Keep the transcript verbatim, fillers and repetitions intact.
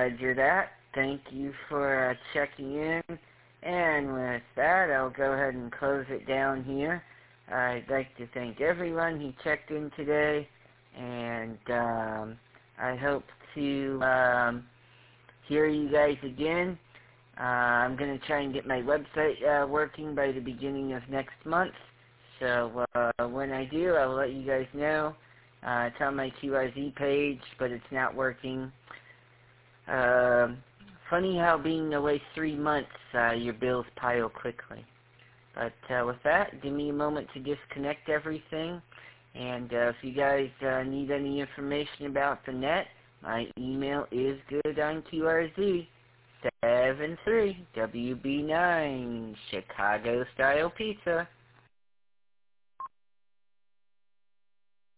Roger that. Thank you for uh, checking in. And with that, I'll go ahead and close it down here. I'd like to thank everyone who checked in today, and um, I hope to um, hear you guys again. Uh, I'm going to try and get my website uh, working by the beginning of next month. So uh, when I do, I'll let you guys know. Uh, it's on my Q R Z page, but it's not working. Uh, funny how being away three months, uh, your bills pile quickly. But uh, with that, give me a moment to disconnect everything. And uh, if you guys uh, need any information about the net, my email is good on Q R Z. seven three W B nine Chicago Style Pizza.